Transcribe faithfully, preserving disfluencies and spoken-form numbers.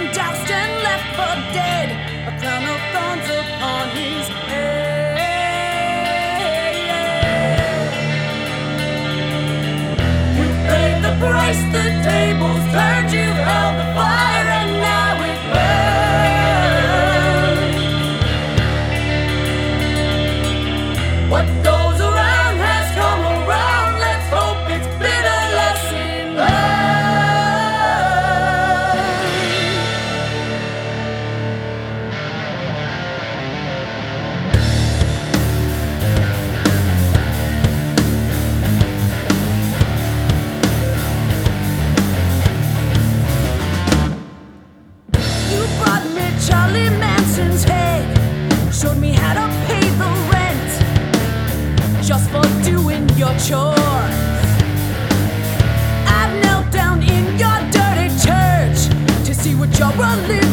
been doused and left for dead, a crown of thorns upon his head. You paid the price, the tables turned, you held the fire, and now it burns. What goes around has come around, let's hope it's bitter lesson learned. You brought me Charlie Manson's head, showed me how to pay the rent, just for doing your chores. I've knelt down in your dirty church to see what your religion